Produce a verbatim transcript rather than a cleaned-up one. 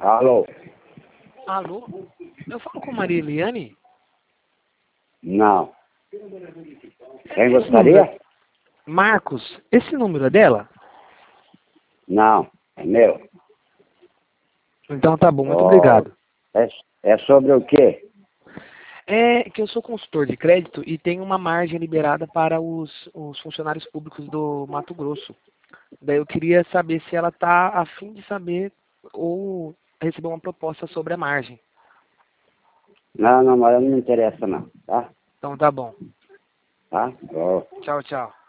Alô? Alô? Eu falo com Maria Eliane? Não. Quem Esse gostaria? número- Marcos, esse número é dela? Não, é meu. Então tá bom, muito Oh, obrigado. é, é sobre o quê? É que eu sou consultor de crédito e tenho uma margem liberada para os, os funcionários públicos do Mato Grosso. Daí eu queria saber se ela está a fim de saber ou receber uma proposta sobre a margem. Não, não, mas não me interessa não, tá? Então tá bom. Tá? Oh. Tchau, tchau.